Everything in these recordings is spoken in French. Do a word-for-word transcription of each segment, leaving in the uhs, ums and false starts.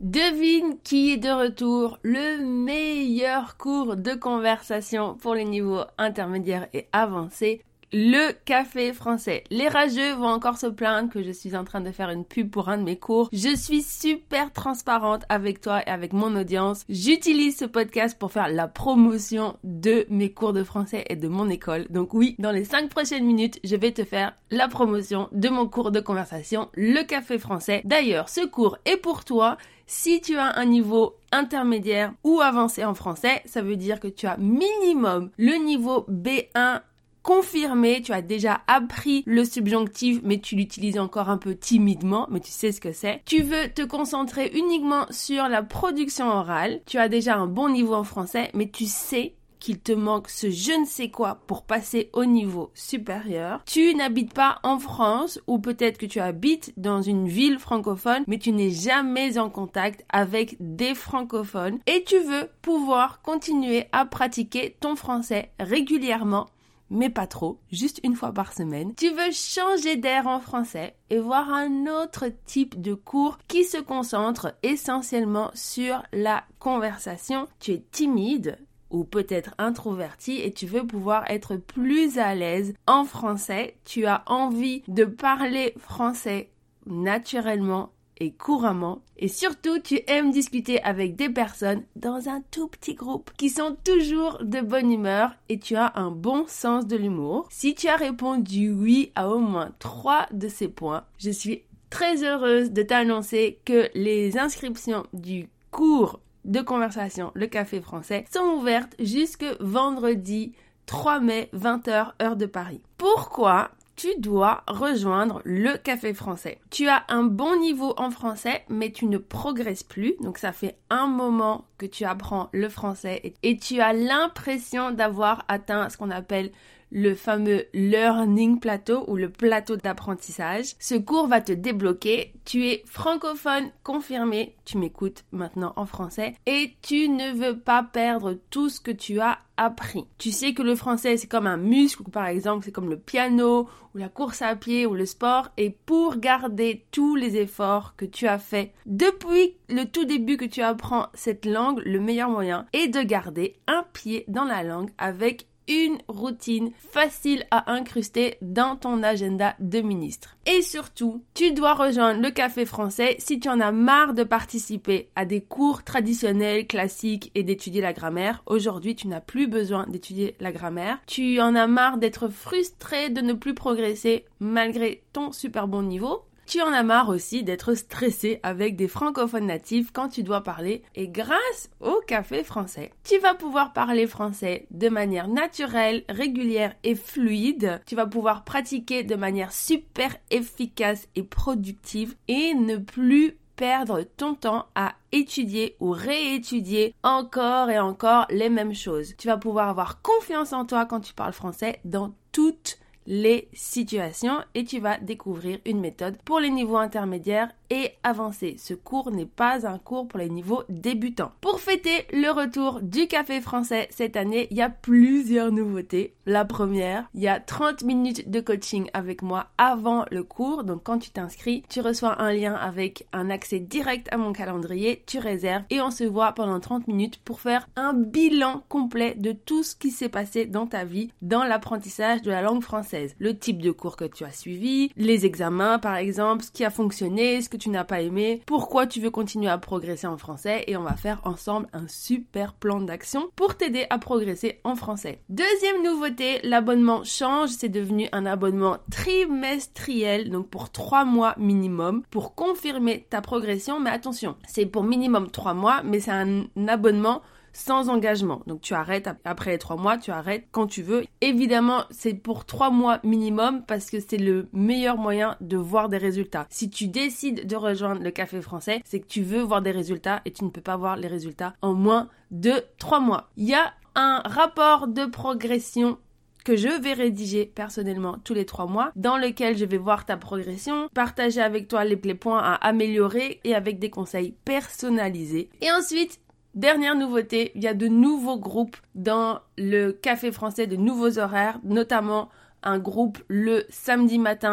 Devine qui est de retour, le meilleur cours de conversation pour les niveaux intermédiaires et avancés, le café français. Les rageux vont encore se plaindre que je suis en train de faire une pub pour un de mes cours. Je suis super transparente avec toi et avec mon audience. J'utilise ce podcast pour faire la promotion de mes cours de français et de mon école. Donc oui, dans les cinq prochaines minutes, je vais te faire la promotion de mon cours de conversation, le café français. D'ailleurs, ce cours est pour toi. Si tu as un niveau intermédiaire ou avancé en français, ça veut dire que tu as minimum le niveau B un confirmé, tu as déjà appris le subjonctif, mais tu l'utilises encore un peu timidement, mais tu sais ce que c'est. Tu veux te concentrer uniquement sur la production orale, tu as déjà un bon niveau en français, mais tu sais qu'il te manque ce je ne sais quoi pour passer au niveau supérieur. Tu n'habites pas en France ou peut-être que tu habites dans une ville francophone mais tu n'es jamais en contact avec des francophones et tu veux pouvoir continuer à pratiquer ton français régulièrement mais pas trop, juste une fois par semaine. Tu veux changer d'air en français et voir un autre type de cours qui se concentre essentiellement sur la conversation. Tu es timide ou peut-être introverti et tu veux pouvoir être plus à l'aise en français. Tu as envie de parler français naturellement et couramment. Et surtout, tu aimes discuter avec des personnes dans un tout petit groupe qui sont toujours de bonne humeur et tu as un bon sens de l'humour. Si tu as répondu oui à au moins trois de ces points, je suis très heureuse de t'annoncer que les inscriptions du cours de conversation, le café français, sont ouvertes jusque vendredi trois mai, vingt heures, heure de Paris. Pourquoi tu dois rejoindre le café français? Tu as un bon niveau en français, mais tu ne progresses plus. Donc, ça fait un moment que tu apprends le français et, et tu as l'impression d'avoir atteint ce qu'on appelle le fameux learning plateau ou le plateau d'apprentissage. Ce cours va te débloquer. Tu es francophone confirmé. Tu m'écoutes maintenant en français et tu ne veux pas perdre tout ce que tu as appris. Tu sais que le français, c'est comme un muscle, ou par exemple, c'est comme le piano ou la course à pied ou le sport. Et pour garder tous les efforts que tu as faits depuis le tout début que tu apprends cette langue, le meilleur moyen est de garder un pied dans la langue avec une routine facile à incruster dans ton agenda de ministre. Et surtout, tu dois rejoindre le café français si tu en as marre de participer à des cours traditionnels, classiques et d'étudier la grammaire. Aujourd'hui, tu n'as plus besoin d'étudier la grammaire. Tu en as marre d'être frustré de ne plus progresser malgré ton super bon niveau. Tu en as marre aussi d'être stressé avec des francophones natifs quand tu dois parler et grâce au café français, tu vas pouvoir parler français de manière naturelle, régulière et fluide. Tu vas pouvoir pratiquer de manière super efficace et productive et ne plus perdre ton temps à étudier ou réétudier encore et encore les mêmes choses. Tu vas pouvoir avoir confiance en toi quand tu parles français dans toutes les situations et tu vas découvrir une méthode pour les niveaux intermédiaires et avancés. Ce cours n'est pas un cours pour les niveaux débutants. Pour fêter le retour du café français cette année, il y a plusieurs nouveautés. La première, il y a trente minutes de coaching avec moi avant le cours. Donc quand tu t'inscris, tu reçois un lien avec un accès direct à mon calendrier, tu réserves et on se voit pendant trente minutes pour faire un bilan complet de tout ce qui s'est passé dans ta vie dans l'apprentissage de la langue française. Le type de cours que tu as suivi, les examens par exemple, ce qui a fonctionné, ce que tu n'as pas aimé, pourquoi tu veux continuer à progresser en français et on va faire ensemble un super plan d'action pour t'aider à progresser en français. Deuxième nouveauté, l'abonnement change, c'est devenu un abonnement trimestriel, donc pour trois mois minimum pour confirmer ta progression, mais attention, c'est pour minimum trois mois, mais c'est un abonnement sans engagement. Donc tu arrêtes après les trois mois, tu arrêtes quand tu veux. Évidemment, c'est pour trois mois minimum parce que c'est le meilleur moyen de voir des résultats. Si tu décides de rejoindre le café français, c'est que tu veux voir des résultats et tu ne peux pas voir les résultats en moins de trois mois. Il y a un rapport de progression que je vais rédiger personnellement tous les trois mois, dans lequel je vais voir ta progression, partager avec toi les, les points à améliorer et avec des conseils personnalisés. Et ensuite, dernière nouveauté, il y a de nouveaux groupes dans le café français, de nouveaux horaires, notamment un groupe le samedi matin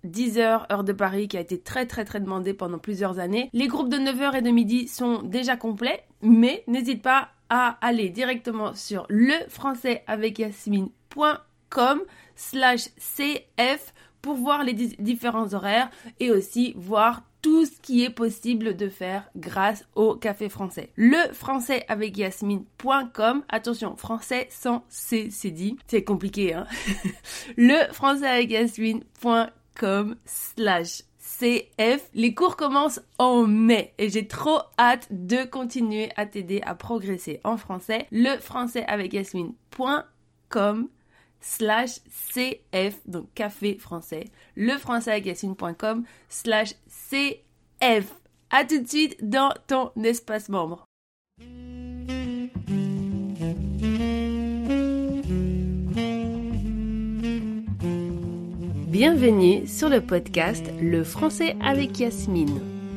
dix heures, heure de Paris, qui a été très très très demandé pendant plusieurs années. Les groupes de neuf heures et de midi sont déjà complets, mais n'hésite pas à aller directement sur lefrançaisavecyassmine.com slash cf pour voir les di- différents horaires et aussi voir tout ce qui est possible de faire grâce au café français. lefrançaisavecyassmine point com, attention, français sans C, c'est dit, c'est compliqué, hein. lefrançaisavecyassmine.com slash cf. Les cours commencent en mai et j'ai trop hâte de continuer à t'aider à progresser en français. lefrançaisavecyassmine point com slash cf, donc café français, lefrançaisavecyassmine.com slash cf. À tout de suite dans ton espace membre. Bienvenue sur le podcast Le français avec Yasmine.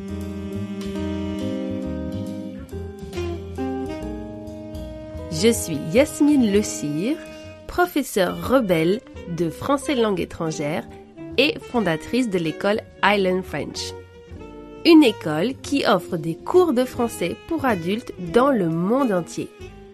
Je suis Yasmine Le Cire, professeure rebelle de français langue étrangère et fondatrice de l'école Island French. Une école qui offre des cours de français pour adultes dans le monde entier.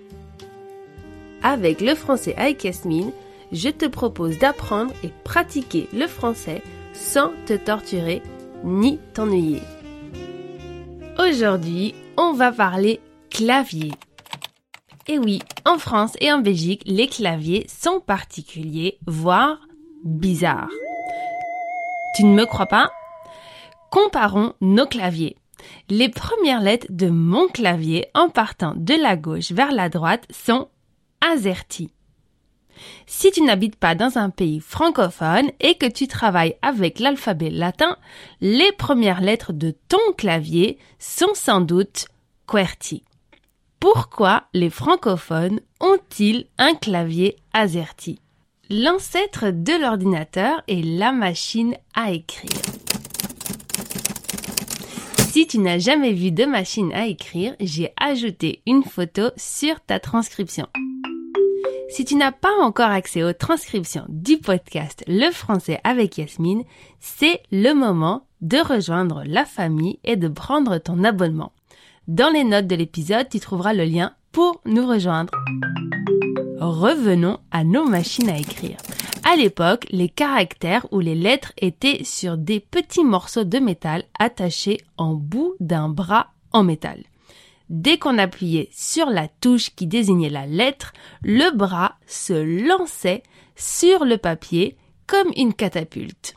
Avec le français avec Yasmine, je te propose d'apprendre et pratiquer le français sans te torturer ni t'ennuyer. Aujourd'hui, on va parler clavier. Et oui, en France et en Belgique, les claviers sont particuliers, voire bizarres. Tu ne me crois pas ? Comparons nos claviers. Les premières lettres de mon clavier en partant de la gauche vers la droite sont AZERTY. Si tu n'habites pas dans un pays francophone et que tu travailles avec l'alphabet latin, les premières lettres de ton clavier sont sans doute QWERTY. Pourquoi les francophones ont-ils un clavier AZERTY ? L'ancêtre de l'ordinateur est la machine à écrire. Si tu n'as jamais vu de machine à écrire, j'ai ajouté une photo sur ta transcription. Si tu n'as pas encore accès aux transcriptions du podcast Le français avec Yasmine, c'est le moment de rejoindre la famille et de prendre ton abonnement. Dans les notes de l'épisode, tu trouveras le lien pour nous rejoindre. Revenons à nos machines à écrire. À l'époque, les caractères ou les lettres étaient sur des petits morceaux de métal attachés en bout d'un bras en métal. Dès qu'on appuyait sur la touche qui désignait la lettre, le bras se lançait sur le papier comme une catapulte.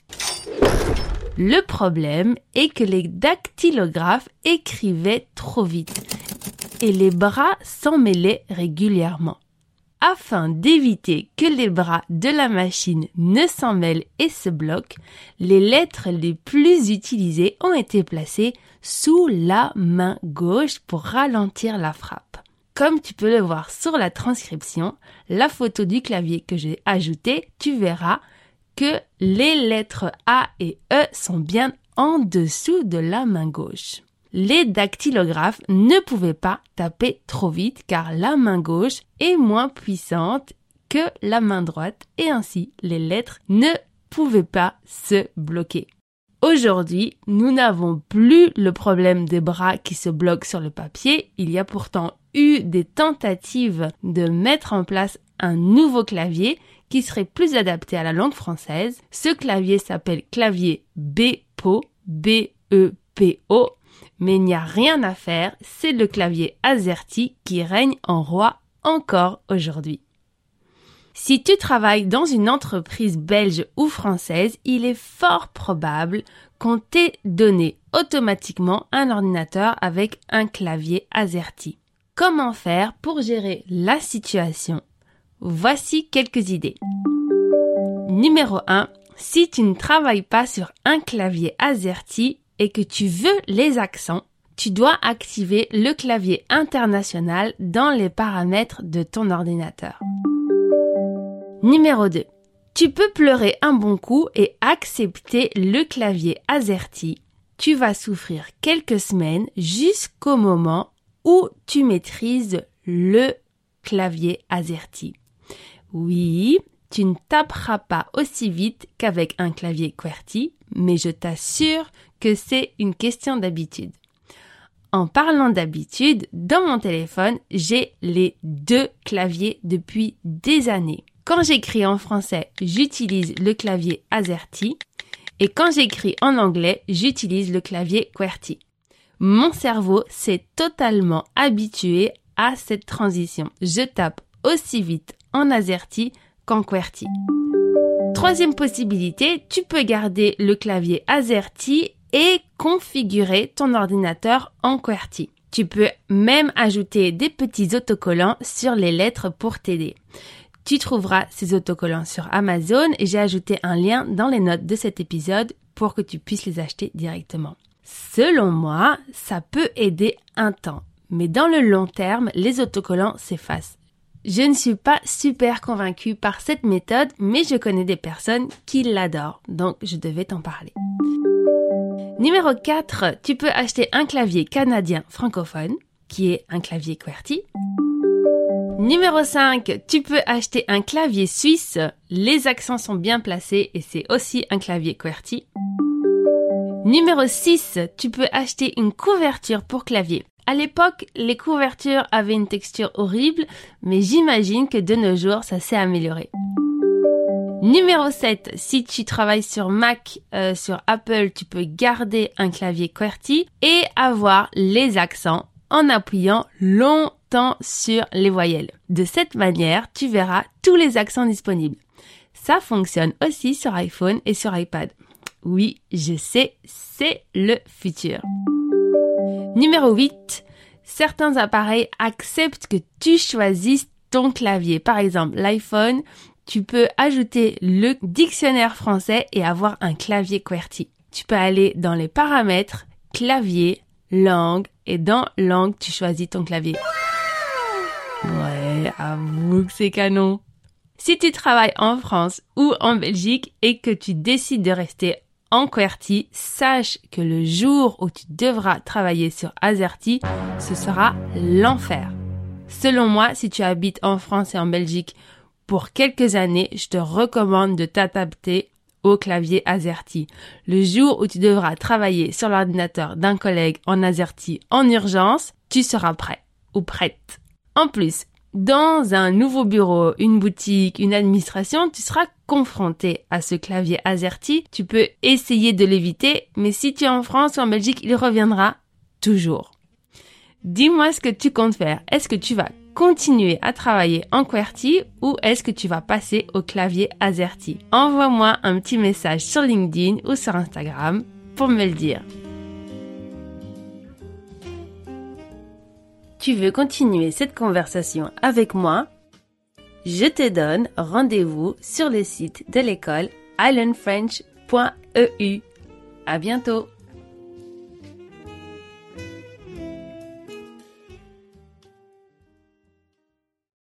Le problème est que les dactylographes écrivaient trop vite et les bras s'en mêlaient régulièrement. Afin d'éviter que les bras de la machine ne s'en mêlent et se bloquent, les lettres les plus utilisées ont été placées sous la main gauche pour ralentir la frappe. Comme tu peux le voir sur la transcription, la photo du clavier que j'ai ajoutée, tu verras que les lettres A et E sont bien en dessous de la main gauche. Les dactylographes ne pouvaient pas taper trop vite car la main gauche est moins puissante que la main droite et ainsi les lettres ne pouvaient pas se bloquer. Aujourd'hui, nous n'avons plus le problème des bras qui se bloquent sur le papier. Il y a pourtant eu des tentatives de mettre en place un nouveau clavier qui serait plus adapté à la langue française. Ce clavier s'appelle clavier Bepo, B E P O. Mais il n'y a rien à faire, c'est le clavier AZERTY qui règne en roi encore aujourd'hui. Si tu travailles dans une entreprise belge ou française, il est fort probable qu'on t'ait donné automatiquement un ordinateur avec un clavier AZERTY. Comment faire pour gérer la situation ? Voici quelques idées. Numéro un. Si tu ne travailles pas sur un clavier AZERTY, et que tu veux les accents, tu dois activer le clavier international dans les paramètres de ton ordinateur. Numéro deux. Tu peux pleurer un bon coup et accepter le clavier AZERTY. Tu vas souffrir quelques semaines jusqu'au moment où tu maîtrises le clavier AZERTY. Oui, tu ne taperas pas aussi vite qu'avec un clavier QWERTY, mais je t'assure que c'est une question d'habitude. En parlant d'habitude, dans mon téléphone, j'ai les deux claviers depuis des années. Quand j'écris en français, j'utilise le clavier AZERTY et quand j'écris en anglais, j'utilise le clavier QWERTY. Mon cerveau s'est totalement habitué à cette transition. Je tape aussi vite en AZERTY qu'en QWERTY. Troisième possibilité, tu peux garder le clavier AZERTY et configurer ton ordinateur en QWERTY. Tu peux même ajouter des petits autocollants sur les lettres pour t'aider. Tu trouveras ces autocollants sur Amazon et j'ai ajouté un lien dans les notes de cet épisode pour que tu puisses les acheter directement. Selon moi, ça peut aider un temps, mais dans le long terme, les autocollants s'effacent. Je ne suis pas super convaincue par cette méthode, mais je connais des personnes qui l'adorent, donc je devais t'en parler. Numéro quatre, tu peux acheter un clavier canadien francophone, qui est un clavier QWERTY. Numéro cinq, tu peux acheter un clavier suisse, les accents sont bien placés et c'est aussi un clavier QWERTY. Numéro six, tu peux acheter une couverture pour clavier. À l'époque, les couvertures avaient une texture horrible, mais j'imagine que de nos jours, ça s'est amélioré. Numéro sept, si tu travailles sur Mac, euh, sur Apple, tu peux garder un clavier QWERTY et avoir les accents en appuyant longtemps sur les voyelles. De cette manière, tu verras tous les accents disponibles. Ça fonctionne aussi sur iPhone et sur iPad. Oui, je sais, c'est le futur. Numéro huit, certains appareils acceptent que tu choisisses ton clavier. Par exemple, l'iPhone, tu peux ajouter le dictionnaire français et avoir un clavier QWERTY. Tu peux aller dans les paramètres, clavier, langue, et dans langue, tu choisis ton clavier. Ouais, avoue que c'est canon. Si tu travailles en France ou en Belgique et que tu décides de rester en QWERTY, sache que le jour où tu devras travailler sur AZERTY, ce sera l'enfer. Selon moi, si tu habites en France et en Belgique pour quelques années, je te recommande de t'adapter au clavier AZERTY. Le jour où tu devras travailler sur l'ordinateur d'un collègue en AZERTY en urgence, tu seras prêt ou prête. En plus, dans un nouveau bureau, une boutique, une administration, tu seras confronté à ce clavier AZERTY. Tu peux essayer de l'éviter, mais si tu es en France ou en Belgique, il reviendra toujours. Dis-moi ce que tu comptes faire. Est-ce que tu vas continuer à travailler en QWERTY ou est-ce que tu vas passer au clavier AZERTY? Envoie-moi un petit message sur LinkedIn ou sur Instagram pour me le dire. Tu veux continuer cette conversation avec moi? Je te donne rendez-vous sur le site de l'école i learn french point e u. À bientôt!